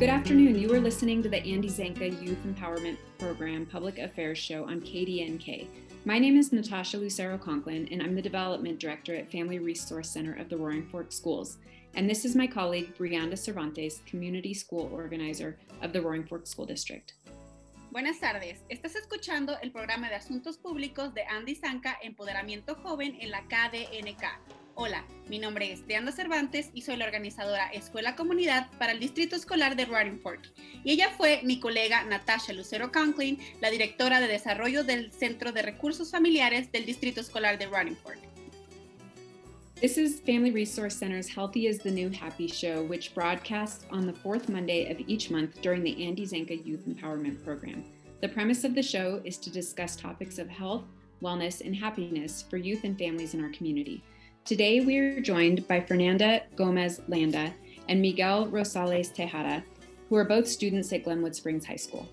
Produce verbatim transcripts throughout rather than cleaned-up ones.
Good afternoon. You are listening to the Andy Zanka Youth Empowerment Program Public Affairs Show on K D N K. My name is Natasha Lucero Conklin, and I'm the Development Director at Family Resource Center of the Roaring Fork Schools. And this is my colleague, Brianda Cervantes, Community School Organizer of the Roaring Fork School District. Buenas tardes. Estás escuchando el programa de Asuntos Públicos de Andy Zanka, Empoderamiento Joven en la K D N K. Hola, mi nombre es Brianda Cervantes y soy la organizadora Escuela Comunidad para el Distrito Escolar de Roaring Fork. Y ella fue mi colega Natasha Lucero Conklin, la directora de Desarrollo del Centro de Recursos Familiares del Distrito Escolar de Roaring Fork. This is Family Resource Center's Healthy is the New Happy show, which broadcasts on the fourth Monday of each month during the Andy Zanka Youth Empowerment Program. The premise of the show is to discuss topics of health, wellness, and happiness for youth and families in our community. Today, we are joined by Fernanda Gomez Landa and Miguel Rosales Tejada, who are both students at Glenwood Springs High School.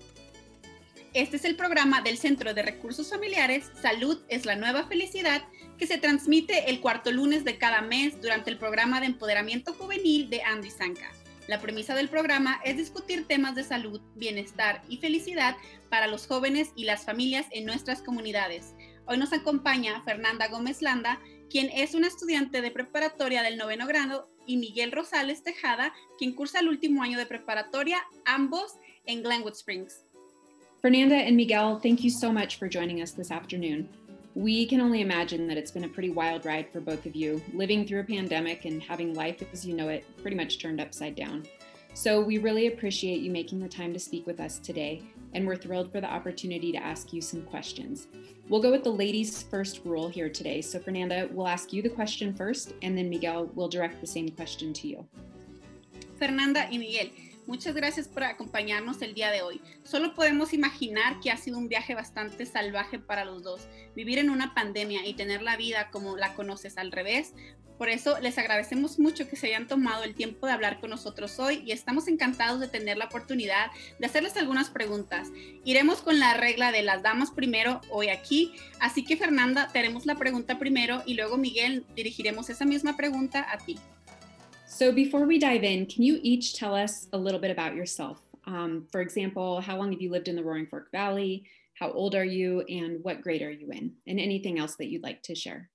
Este es el programa del Centro de Recursos Familiares Salud es la Nueva Felicidad, que se transmite el cuarto lunes de cada mes durante el programa de empoderamiento juvenil de Andy Zanka. La premisa del programa es discutir temas de salud, bienestar y felicidad para los jóvenes y las familias en nuestras comunidades. Hoy nos acompaña Fernanda Gómez Landa, quien es una estudiante de preparatoria del noveno grado, y Miguel Rosales Tejada, quien cursa el último año de preparatoria, ambos en Glenwood Springs. Fernanda and Miguel, thank you so much for joining us this afternoon. We can only imagine that it's been a pretty wild ride for both of you, living through a pandemic and having life as you know it pretty much turned upside down. So we really appreciate you making the time to speak with us today, and we're thrilled for the opportunity to ask you some questions. We'll go with the ladies first rule here today. So Fernanda, we'll ask you the question first, and then Miguel will direct the same question to you. Fernanda y Miguel, muchas gracias por acompañarnos el día de hoy. Solo podemos imaginar que ha sido un viaje bastante salvaje para los dos. Vivir en una pandemia y tener la vida como la conoces al revés. Por eso les agradecemos mucho que se hayan tomado el tiempo de hablar con nosotros hoy y estamos encantados de tener la oportunidad de hacerles algunas preguntas. Iremos con la regla de las damas primero hoy aquí, así que Fernanda, te haremos la pregunta primero y luego Miguel dirigiremos esa misma pregunta a ti. So before we dive in, can you each tell us a little bit about yourself? Um, for example, how long have you lived in the Roaring Fork Valley? How old are you? And what grade are you in? And anything else that you'd like to share.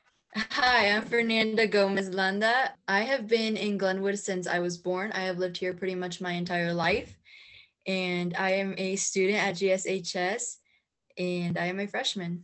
Hi, I'm Fernanda Gomez Landa. I have been in Glenwood since I was born. I have lived here pretty much my entire life. And I am a student at G S H S, and I am a freshman.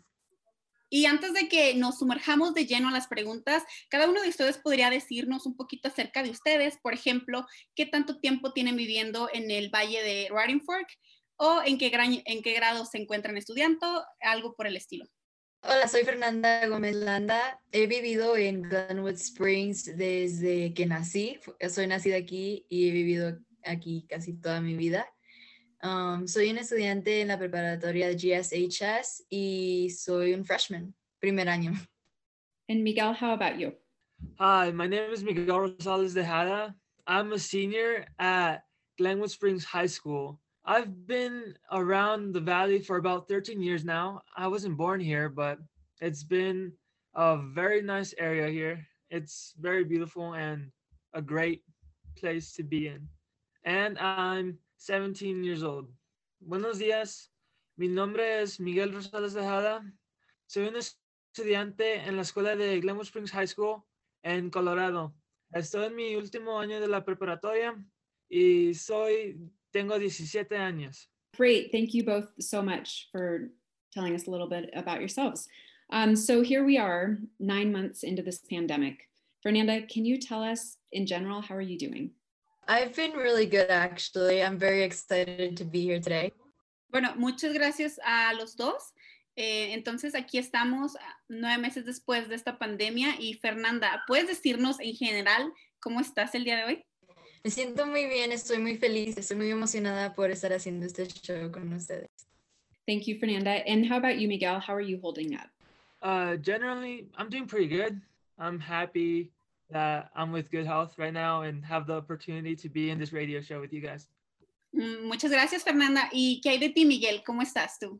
Y antes de que nos sumerjamos de lleno a las preguntas, cada uno de ustedes podría decirnos un poquito acerca de ustedes. Por ejemplo, ¿qué tanto tiempo tienen viviendo en el Valle de Roaring Fork? ¿O en qué, gra- en qué grado se encuentran estudiando? Algo por el estilo. Hola, soy Fernanda Gómez Landa. He vivido en Glenwood Springs desde que nací. Soy nacida aquí y he vivido aquí casi toda mi vida. Um, soy un estudiante en la preparatoria de G S H S y soy un freshman, primer año. And Miguel, how about you? Hi, my name is Miguel Rosales Tejada. I'm a senior at Glenwood Springs High School. I've been around the valley for about thirteen years now. I wasn't born here, but it's been a very nice area here. It's very beautiful and a great place to be in. And I'm seventeen years old. Buenos días. Mi nombre es Miguel Rosales Tejada. Soy un estudiante en la escuela de Glenwood Springs High School en Colorado. Estoy en mi último año de la preparatoria y soy Tengo diecisiete años. Great. Thank you both so much for telling us a little bit about yourselves. Um, so here we are, nine months into this pandemic. Fernanda, can you tell us in general, how are you doing? I've been really good, actually. I'm very excited to be here today. Bueno, muchas gracias a los dos. Eh, entonces, aquí estamos nueve meses después de esta pandemia. Y Fernanda, ¿puedes decirnos en general cómo estás el día de hoy? Me siento muy bien, estoy muy feliz, estoy muy emocionada por estar haciendo este show con ustedes. Thank you, Fernanda. And how about you, Miguel? How are you holding up? Uh, generally, I'm doing pretty good. I'm happy that I'm with good health right now and have the opportunity to be in this radio show with you guys. Mm, muchas gracias, Fernanda. ¿Y qué hay de ti, Miguel? ¿Cómo estás tú?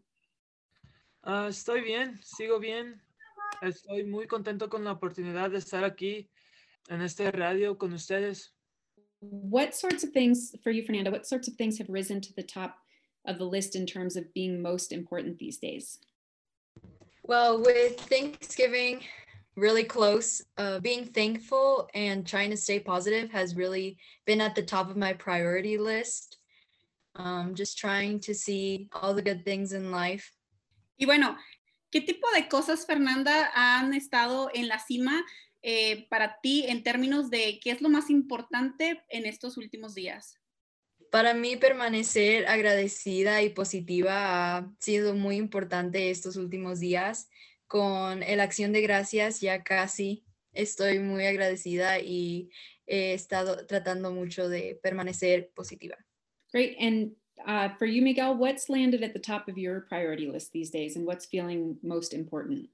Uh, estoy bien, sigo bien. Estoy muy contento con la oportunidad de estar aquí en este radio con ustedes. what sorts of things for you, Fernanda, what sorts of things have risen to the top of the list in terms of being most important these days? Well, with Thanksgiving really close, uh, being thankful and trying to stay positive has really been at the top of my priority list. Um, just trying to see all the good things in life. Y bueno, ¿qué tipo de cosas, Fernanda, han estado en la cima eh, para ti en términos de qué es lo más importante en estos últimos días? Para mí permanecer agradecida y positiva ha sido muy importante estos últimos días. Con el Acción de Gracias ya casi estoy muy agradecida y he estado tratando mucho de permanecer positiva. Great. And uh, for you, Miguel, what's landed at the top of your priority list these days and what's feeling most important?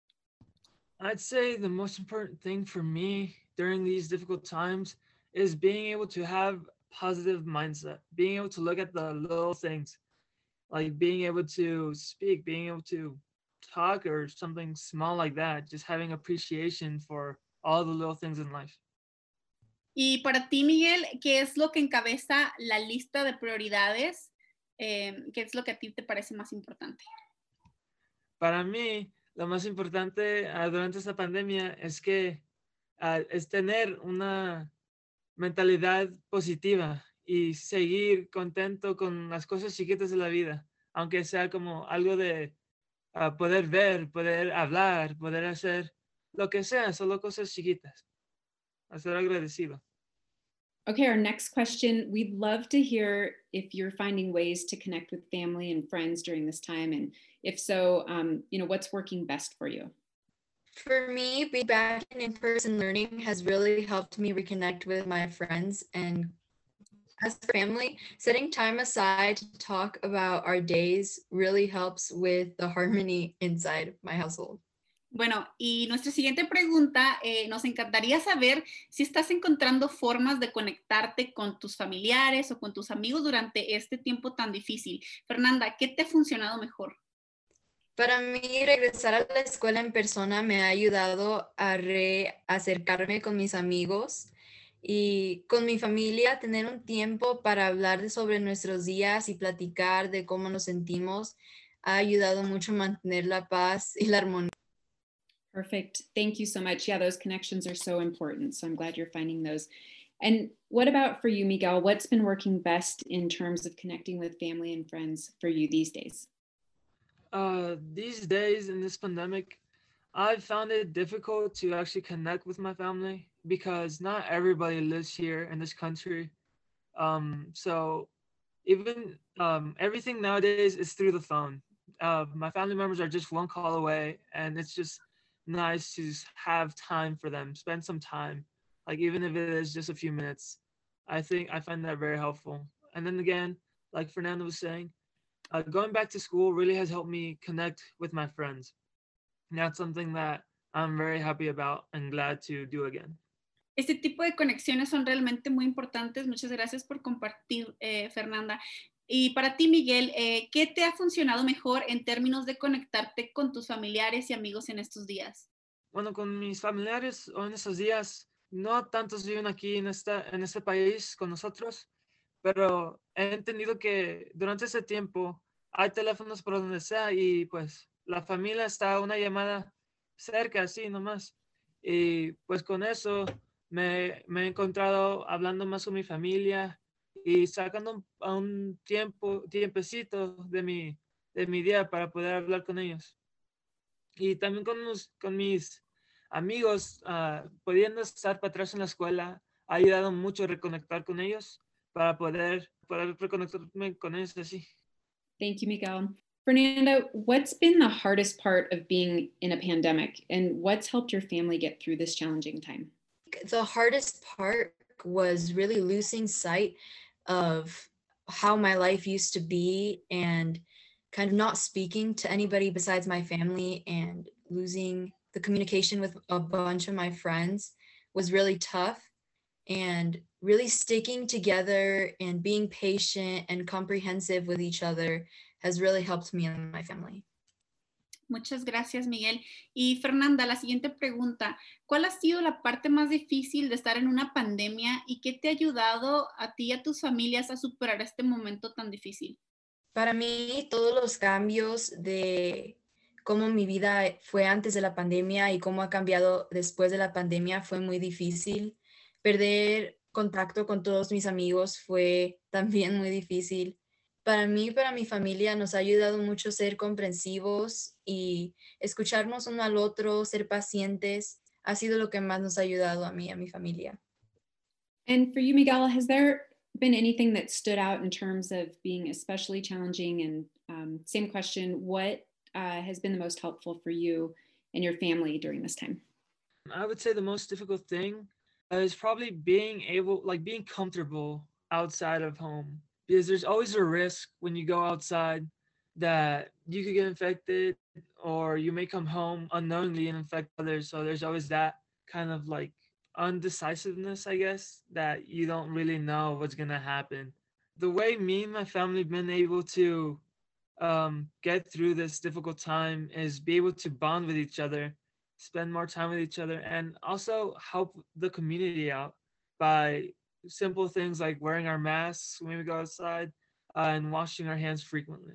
I'd say the most important thing for me during these difficult times is being able to have positive mindset, being able to look at the little things, like being able to speak, being able to talk or something small like that, just having appreciation for all the little things in life. Y para ti, Miguel, ¿qué es lo que encabeza la lista de prioridades? Eh, ¿Qué es lo que a ti te parece más importante? Para mí, lo más importante uh, durante esta pandemia es que uh, es tener una mentalidad positiva y seguir contento con las cosas chiquitas de la vida, aunque sea como algo de uh, poder ver, poder hablar, poder hacer lo que sea, solo cosas chiquitas. A ser agradecido. Okay, our next question. We'd love to hear if you're finding ways to connect with family and friends during this time. And if so, um, you know, what's working best for you? For me, being back in in-person learning has really helped me reconnect with my friends. And as a family, setting time aside to talk about our days really helps with the harmony inside my household. Bueno, y nuestra siguiente pregunta, eh, nos encantaría saber si estás encontrando formas de conectarte con tus familiares o con tus amigos durante este tiempo tan difícil. Fernanda, ¿qué te ha funcionado mejor? Para mí, regresar a la escuela en persona me ha ayudado a reacercarme con mis amigos y con mi familia, tener un tiempo para hablar de sobre nuestros días y platicar de cómo nos sentimos ha ayudado mucho a mantener la paz y la armonía. Perfect. Thank you so much. Yeah, those connections are so important. So I'm glad you're finding those. And what about for you, Miguel? What's been working best in terms of connecting with family and friends for you these days? Uh, these days in this pandemic, I've found it difficult to actually connect with my family because not everybody lives here in this country. Um, so even um, everything nowadays is through the phone. Uh, my family members are just one call away, and it's just nice to have time for them, spend some time, like even if it is just a few minutes. I think I find that very helpful. And then again, like Fernanda was saying, uh, going back to school really has helped me connect with my friends. And that's something that I'm very happy about and glad to do again. Este tipo de conexiones son realmente muy importantes. Muchas gracias por compartir, eh, Fernanda. Y para ti, Miguel, eh, ¿qué te ha funcionado mejor en términos de conectarte con tus familiares y amigos en estos días? Bueno, con mis familiares o en estos días, no tantos viven aquí en, esta, en este país con nosotros, pero he entendido que durante ese tiempo hay teléfonos por donde sea y pues la familia está a una llamada cerca, así nomás. Y pues con eso me, me he encontrado hablando más con mi familia y sacando un, un tiempo, tiempecito de mi, de mi día para poder hablar con ellos. Y también con, los, con mis amigos, uh, pudiendo estar para atrás en la escuela, ha ayudado mucho a reconectar con ellos para poder, poder reconectarme con ellos así. Thank you, Miguel. Fernanda, what's been the hardest part of being in a pandemic and what's helped your family get through this challenging time? The hardest part was really losing sight of how my life used to be and kind of not speaking to anybody besides my family and losing the communication with a bunch of my friends was really tough. And really sticking together and being patient and comprehensive with each other has really helped me and my family. Muchas gracias, Miguel. Y Fernanda, la siguiente pregunta. ¿Cuál ha sido la parte más difícil de estar en una pandemia y qué te ha ayudado a ti y a tus familias a superar este momento tan difícil? Para mí, todos los cambios de cómo mi vida fue antes de la pandemia y cómo ha cambiado después de la pandemia fue muy difícil. Perder contacto con todos mis amigos fue también muy difícil. Para mí y para mi familia nos ha ayudado mucho ser comprensivos y escucharnos uno al otro, ser pacientes. Ha sido lo que más nos ha ayudado a mí y a mi familia. And for you, Miguel, has there been anything that stood out in terms of being especially challenging? And um, same question, what uh, has been the most helpful for you and your family during this time? I would say the most difficult thing is probably being able, like being comfortable outside of home, because there's always a risk when you go outside that you could get infected or you may come home unknowingly and infect others. So there's always that kind of like undecisiveness, I guess, that you don't really know what's going to happen. The way me and my family have been able to um, get through this difficult time is be able to bond with each other, spend more time with each other, and also help the community out by simple things like wearing our masks when we go outside uh, and washing our hands frequently.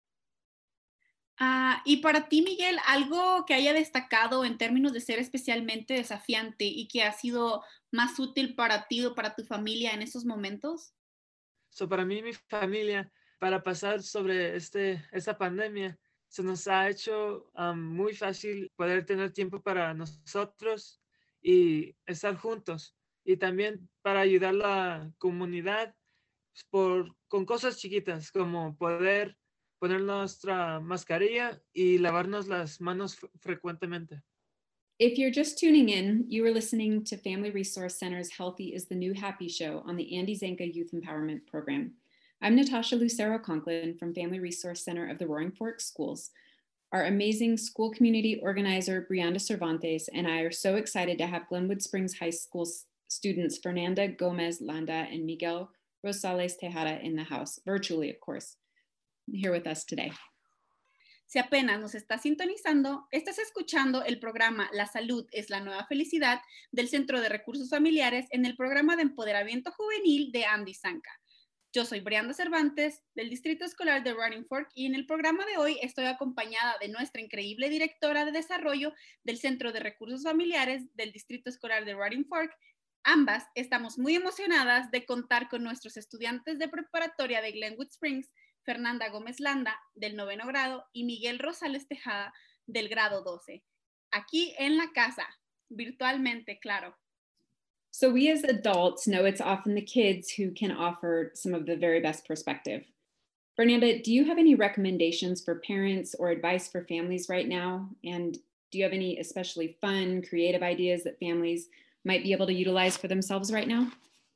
Ah, y para ti, Miguel, algo que haya destacado en términos de ser especialmente desafiante y que ha sido más útil para ti o para tu familia en esos momentos? So para mí y mi familia, para pasar sobre este, esta pandemia, se nos ha hecho um, muy fácil poder tener tiempo para nosotros y estar juntos. Y también para ayudar a la comunidad por, con cosas chiquitas como poder poner nuestra mascarilla y lavarnos las manos fre- frecuentemente. If you're just tuning in, you are listening to Family Resource Center's Healthy is the New Happy show on the Andy Zanka Youth Empowerment Program. I'm Natasha Lucero Conklin from Family Resource Center of the Roaring Fork Schools. Our amazing school community organizer, Brianda Cervantes, and I are so excited to have Glenwood Springs High School students Fernanda Gomez Landa and Miguel Rosales Tejada in the house, virtually, of course, here with us today. Si apenas nos está sintonizando, estás escuchando el programa La Salud es la Nueva Felicidad del Centro de Recursos Familiares en el programa de empoderamiento juvenil de Andy Zanka. Yo soy Brianda Cervantes del Distrito Escolar de Roaring Fork y en el programa de hoy estoy acompañada de nuestra increíble directora de desarrollo del Centro de Recursos Familiares del Distrito Escolar de Roaring Fork. Ambas estamos muy emocionadas de contar con nuestros estudiantes de preparatoria de Glenwood Springs, Fernanda Gómez Landa, del noveno grado, y Miguel Rosales Tejada, del grado doce. Aquí en la casa, virtualmente, claro. So we as adults know it's often the kids who can offer some of the very best perspective. Fernanda, do you have any recommendations for parents or advice for families right now? And do you have any especially fun, creative ideas that families might be able to utilize for themselves right now?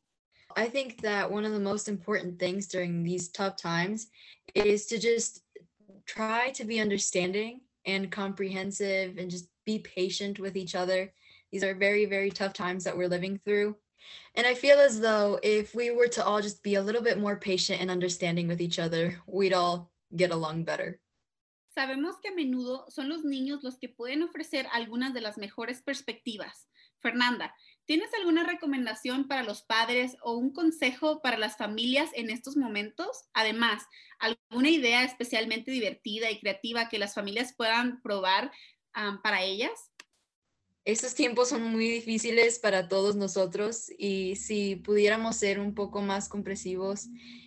I think that one of the most important things during these tough times is to just try to be understanding and comprehensive and just be patient with each other. These are very, very tough times that we're living through. And I feel as though if we were to all just be a little bit more patient and understanding with each other, we'd all get along better. Sabemos que a menudo son los niños los que pueden ofrecer algunas de las mejores perspectivas. Fernanda, ¿tienes alguna recomendación para los padres o un consejo para las familias en estos momentos? Además, ¿alguna idea especialmente divertida y creativa que las familias puedan probar um, para ellas? Estos tiempos son muy difíciles para todos nosotros y si pudiéramos ser un poco más comprensivos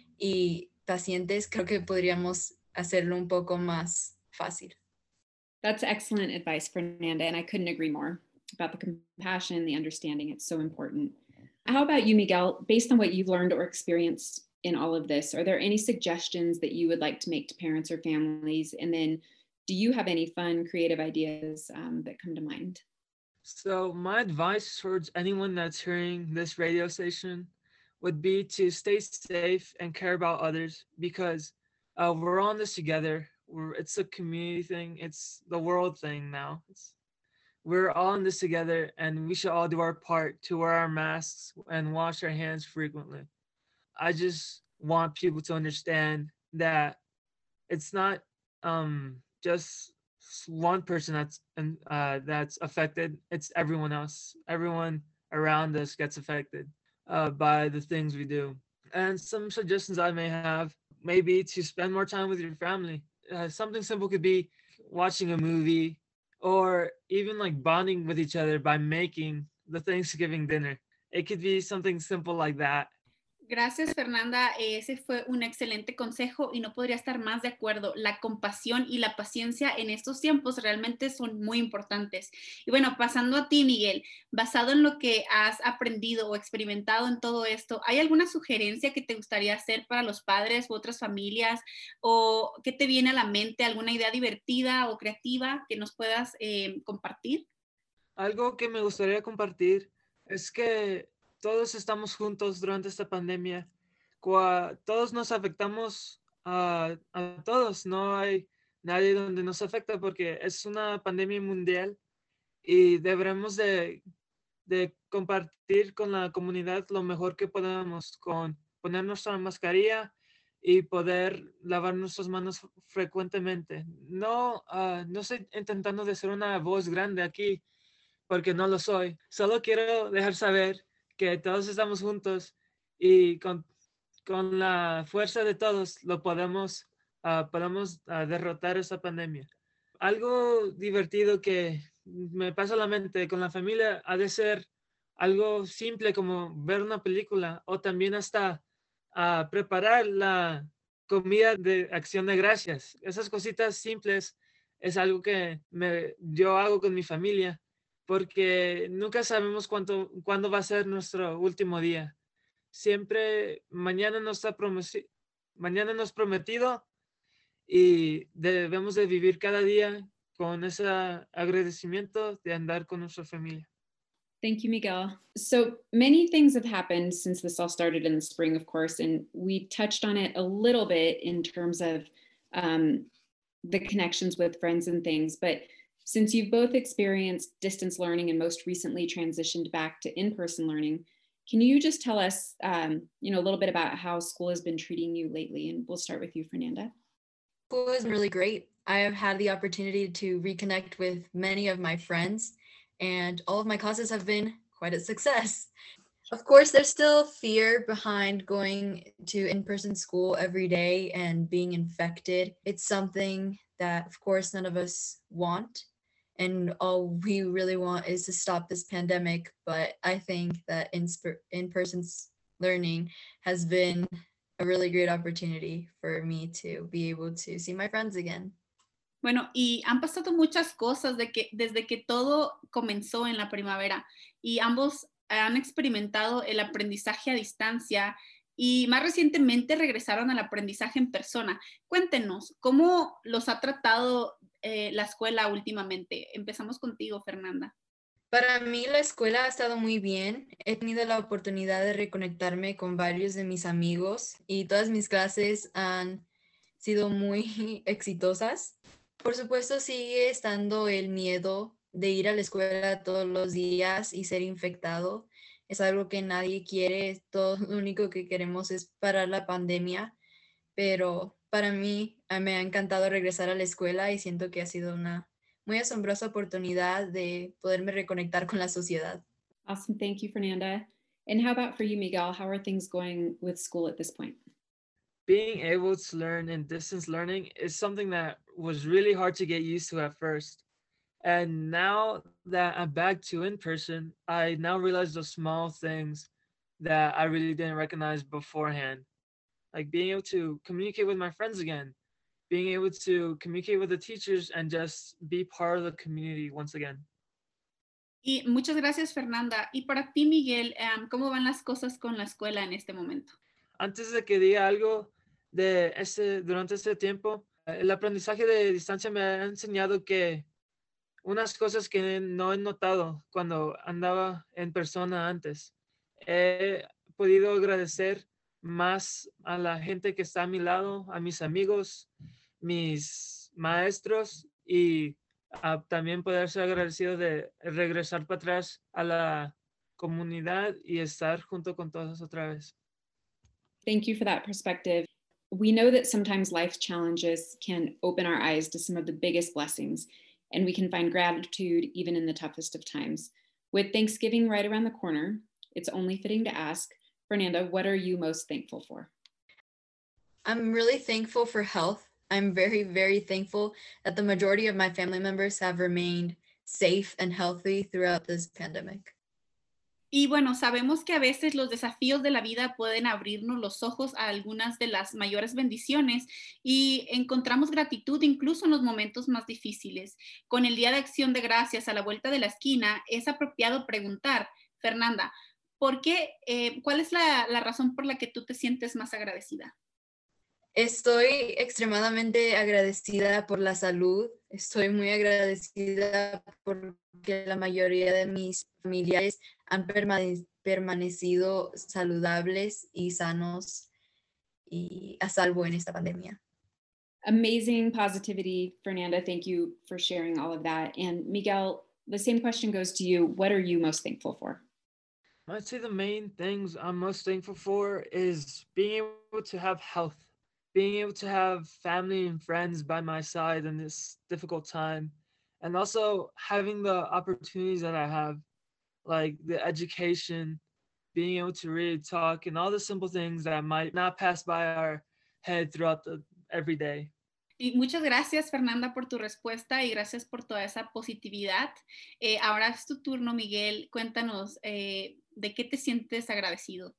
y pacientes, creo que podríamos hacerlo un poco más fácil. That's excellent advice, Fernanda, and I couldn't agree more about the compassion, the understanding. It's so important. How about you, Miguel? Based on what you've learned or experienced in all of this, are there any suggestions that you would like to make to parents or families? And then do you have any fun, creative ideas um, that come to mind? So my advice towards anyone that's hearing this radio station would be to stay safe and care about others, because uh, we're on this together. We're, it's a community thing. It's the world thing now. It's, we're all in this together, and we should all do our part to wear our masks and wash our hands frequently. I just want people to understand that it's not um, just one person that's uh, that's affected. It's everyone else. Everyone around us gets affected uh, by the things we do. And some suggestions I may have, maybe to spend more time with your family. Uh, something simple could be watching a movie, or even like bonding with each other by making the Thanksgiving dinner. It could be something simple like that. Gracias, Fernanda. Ese fue un excelente consejo y no podría estar más de acuerdo. La compasión y la paciencia en estos tiempos realmente son muy importantes. Y bueno, pasando a ti, Miguel, basado en lo que has aprendido o experimentado en todo esto, ¿hay alguna sugerencia que te gustaría hacer para los padres u otras familias? ¿O qué te viene a la mente? ¿Alguna idea divertida o creativa que nos puedas eh, compartir? Algo que me gustaría compartir es que todos estamos juntos durante esta pandemia. Cua- Todos nos afectamos a, a todos. No hay nadie donde nos afecta porque es una pandemia mundial y deberemos de, de compartir con la comunidad lo mejor que podamos, con poner nuestra mascarilla y poder lavar nuestras manos frecuentemente. No, ah, no estoy intentando de ser una voz grande aquí porque no lo soy. Solo quiero dejar saber que todos estamos juntos y con, con la fuerza de todos lo podemos, uh, podemos uh, derrotar esta pandemia. Algo divertido que me pasa a la mente con la familia ha de ser algo simple como ver una película, o también hasta uh, preparar la comida de acción de gracias. Esas cositas simples es algo que me, yo hago con mi familia, porque nunca sabemos cuánto, cuándo va a ser nuestro último día. Siempre mañana nos está prometi- mañana nos prometido y debemos de vivir cada día con ese agradecimiento de andar con nuestra familia. Thank you, Miguel. So many things have happened since this all started in the spring, of course, and we touched on it a little bit in terms of um, the connections with friends and things, but since you've both experienced distance learning and most recently transitioned back to in-person learning, can you just tell us, um, you know, a little bit about how school has been treating you lately? And we'll start with you, Fernanda. School has been really great. I have had the opportunity to reconnect with many of my friends, and all of my classes have been quite a success. Of course, there's still fear behind going to in-person school every day and being infected. It's something that, of course, none of us want. And all we really want is to stop this pandemic. But I think that in-person learning has been a really great opportunity for me to be able to see my friends again. Bueno, y han pasado muchas cosas de que, desde que todo comenzó en la primavera, y ambos han experimentado el aprendizaje a distancia y más recientemente regresaron al aprendizaje en persona. Cuéntenos, ¿cómo los ha tratado eh, la escuela últimamente? Empezamos contigo, Fernanda. Para mí la escuela ha estado muy bien. He tenido la oportunidad de reconectarme con varios de mis amigos y todas mis clases han sido muy exitosas. Por supuesto, sigue estando el miedo de ir a la escuela todos los días y ser infectado. Es algo que nadie quiere. Todo lo único que queremos es parar la pandemia. Pero para mí me ha encantado regresar a la escuela y siento que ha sido una muy asombrosa oportunidad de poderme reconectar con la sociedad. Awesome. Thank you, Fernanda. And how about for you, Miguel? How are things going with school at this point? Being able to learn in distance learning is something that was really hard to get used to at first. And now that I'm back to in person, I now realize those small things that I really didn't recognize beforehand. Like being able to communicate with my friends again, being able to communicate with the teachers and just be part of the community once again. Y muchas gracias, Fernanda. Y para ti, Miguel, um, ¿cómo van las cosas con la escuela en este momento? Antes de que diga algo de este, durante este tiempo, el aprendizaje de distancia me ha enseñado que unas cosas que no he notado cuando andaba en persona antes. He podido agradecer más a la gente que está a mi lado, a mis amigos, mis maestros, y uh, también poder ser agradecido de regresar para atrás a la comunidad y estar junto con todos otra vez. Thank you for that perspective. We know that sometimes life's challenges can open our eyes to some of the biggest blessings, and we can find gratitude even in the toughest of times. With Thanksgiving right around the corner, it's only fitting to ask, Fernanda, what are you most thankful for? I'm really thankful for health. I'm very, very thankful that the majority of my family members have remained safe and healthy throughout this pandemic. Y bueno, sabemos que a veces los desafíos de la vida pueden abrirnos los ojos a algunas de las mayores bendiciones y encontramos gratitud incluso en los momentos más difíciles. Con el Día de Acción de Gracias a la vuelta de la esquina, es apropiado preguntar, Fernanda, ¿por qué, eh, cuál es la, la razón por la que tú te sientes más agradecida? Estoy extremadamente agradecida por la salud. Estoy muy agradecida porque la mayoría de mis familiares han permane- permanecido saludables y sanos y a salvo en esta pandemia. Amazing positivity, Fernanda. Thank you for sharing all of that. And Miguel, the same question goes to you. What are you most thankful for? I'd say the main things I'm most thankful for is being able to have health, being able to have family and friends by my side in this difficult time, and also having the opportunities that I have, like the education, being able to read, talk, and all the simple things that might not pass by our head throughout the every day. Y muchas gracias, Fernanda, por tu respuesta y gracias por toda esa positividad. Eh, ahora es tu turno, Miguel. Cuéntanos, eh, ¿de qué te sientes agradecido?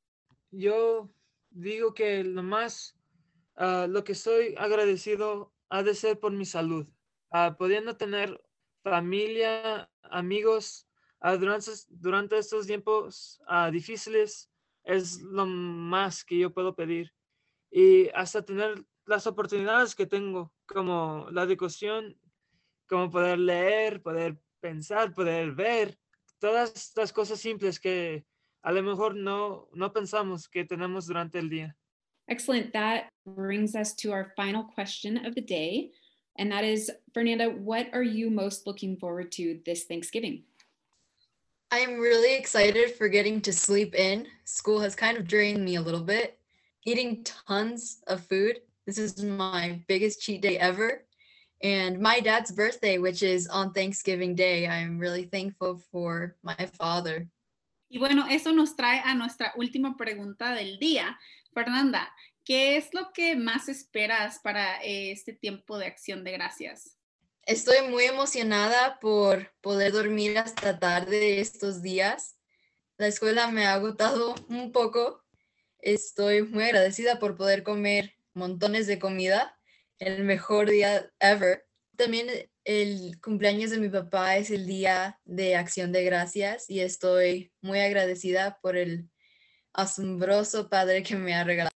Yo digo que lo más, uh, lo que estoy agradecido ha de ser por mi salud, uh, pudiendo tener familia, amigos uh, durante, durante estos tiempos uh, difíciles es lo más que yo puedo pedir. Y hasta tener las oportunidades que tengo, como la educación, como poder leer, poder pensar, poder ver, todas las cosas simples que a lo mejor no, no pensamos que tenemos durante el día. Excellent. That brings us to our final question of the day. And that is, Fernanda, what are you most looking forward to this Thanksgiving? I'm really excited for getting to sleep in. School has kind of drained me a little bit. Eating tons of food. This is my biggest cheat day ever. And my dad's birthday, which is on Thanksgiving Day. I'm really thankful for my father. Y bueno, eso nos trae a nuestra última pregunta del día. Fernanda, ¿qué es lo que más esperas para eh, este tiempo de Acción de Gracias? Estoy muy emocionada por poder dormir hasta tarde estos días. La escuela me ha agotado un poco. Estoy muy agradecida por poder comer montones de comida. El mejor día ever. También el cumpleaños de mi papá es el día de Acción de Gracias y estoy muy agradecida por el asombroso padre que me ha regalado.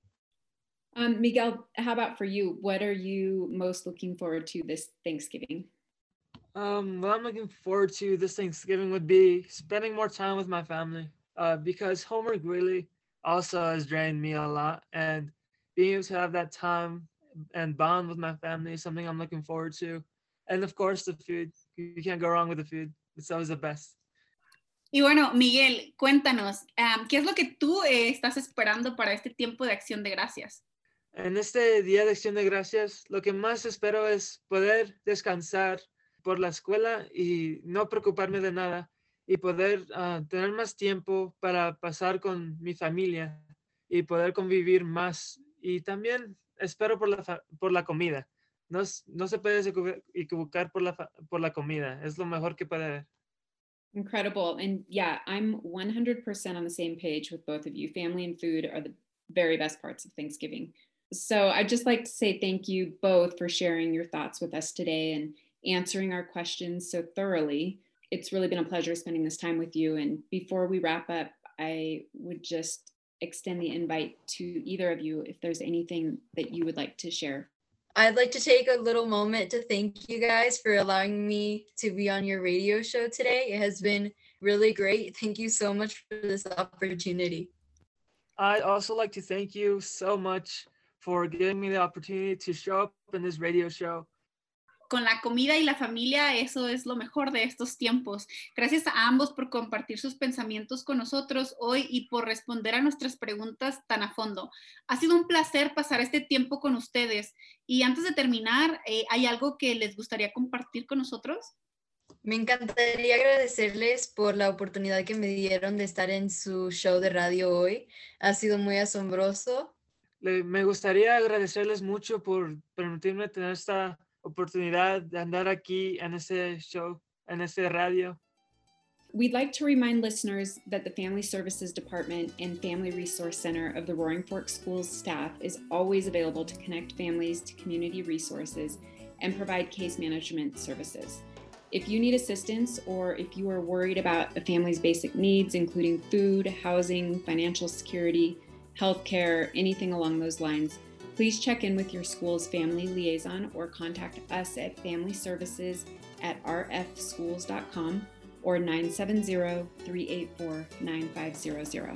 Um, Miguel, how about for you? What are you most looking forward to this Thanksgiving? Um, what I'm looking forward to this Thanksgiving would be spending more time with my family uh, because homework really also has drained me a lot, and being able to have that time and bond with my family is something I'm looking forward to. And of course, the food. You can't go wrong with the food. It's always the best. Y bueno, Miguel, cuéntanos, um, ¿qué es lo que tú eh, estás esperando para este tiempo de Acción de Gracias? En este Día de Acción de Gracias, lo que más espero es poder descansar por la escuela y no preocuparme de nada y poder uh, tener más tiempo para pasar con mi familia y poder convivir más. Y también espero por la, por la comida. No, no se puede equivocar por la, por la comida. Es lo mejor que puede haber. Incredible. And yeah, I'm one hundred percent on the same page with both of you. Family and food are the very best parts of Thanksgiving. So I'd just like to say thank you both for sharing your thoughts with us today and answering our questions so thoroughly. It's really been a pleasure spending this time with you. And before we wrap up, I would just extend the invite to either of you if there's anything that you would like to share. I'd like to take a little moment to thank you guys for allowing me to be on your radio show today. It has been really great. Thank you so much for this opportunity. I'd also like to thank you so much for giving me the opportunity to show up in this radio show. con la comida y la familia, eso es lo mejor de estos tiempos. Gracias a ambos por compartir sus pensamientos con nosotros hoy y por responder a nuestras preguntas tan a fondo. Ha sido un placer pasar este tiempo con ustedes. Y antes de terminar, eh, ¿hay algo que les gustaría compartir con nosotros? Me encantaría agradecerles por la oportunidad que me dieron de estar en su show de radio hoy. Ha sido muy asombroso. Le- me gustaría agradecerles mucho por permitirme tener esta oportunidad de andar aquí en este show, en este radio. We'd like to remind listeners that the Family Services Department and Family Resource Center of the Roaring Fork Schools staff is always available to connect families to community resources and provide case management services. If you need assistance or if you are worried about a family's basic needs, including food, housing, financial security, healthcare, anything along those lines, please check in with your school's family liaison or contact us at family services at r f schools dot com or nine seven zero, three eight four, nine five zero zero.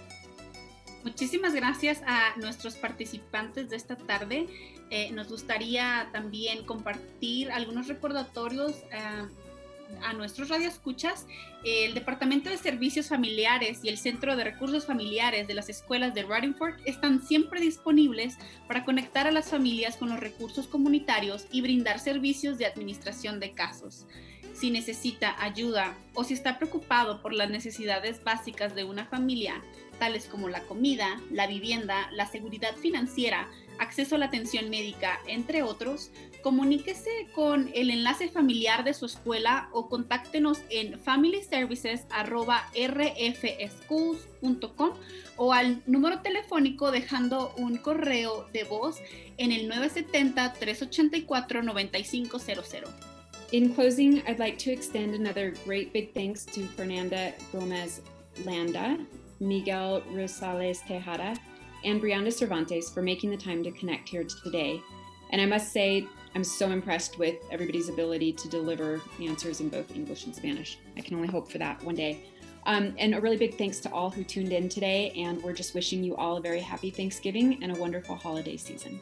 Muchísimas gracias a nuestros participantes de esta tarde. Eh, nos gustaría también compartir algunos recordatorios uh, a nuestros radioescuchas. El Departamento de Servicios Familiares y el Centro de Recursos Familiares de las escuelas de Roaring Fork están siempre disponibles para conectar a las familias con los recursos comunitarios y brindar servicios de administración de casos. Si necesita ayuda o si está preocupado por las necesidades básicas de una familia, tales como la comida, la vivienda, la seguridad financiera, acceso a la atención médica, entre otros, comuníquese con el enlace familiar de su escuela o contáctenos en family services arroba r f schools punto com o al número telefónico dejando un correo de voz en el nueve siete cero, tres ocho cuatro, nueve cinco cero cero. In closing, I'd like to extend another great big thanks to Fernanda Gomez Landa, Miguel Rosales Tejada, and Brianda Cervantes for making the time to connect here today. And I must say, I'm so impressed with everybody's ability to deliver answers in both English and Spanish. I can only hope for that one day. Um, and a really big thanks to all who tuned in today, and we're just wishing you all a very happy Thanksgiving and a wonderful holiday season.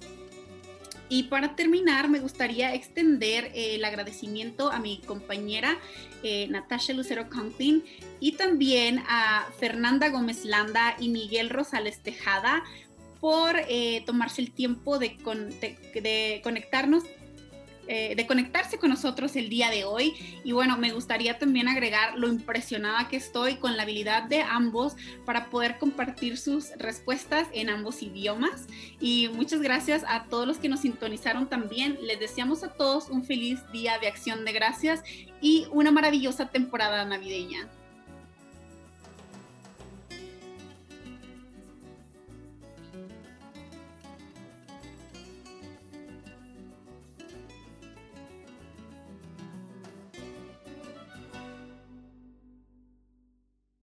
Y para terminar, me gustaría extender eh, el agradecimiento a mi compañera eh, Natasha Lucero Conklin y también a Fernanda Gómez Landa y Miguel Rosales Tejada por eh, tomarse el tiempo de, con, de, de conectarnos eh, de conectarse con nosotros el día de hoy. Y bueno, me gustaría también agregar lo impresionada que estoy con la habilidad de ambos para poder compartir sus respuestas en ambos idiomas. Y muchas gracias a todos los que nos sintonizaron también. Les deseamos a todos un feliz día de Acción de Gracias y una maravillosa temporada navideña.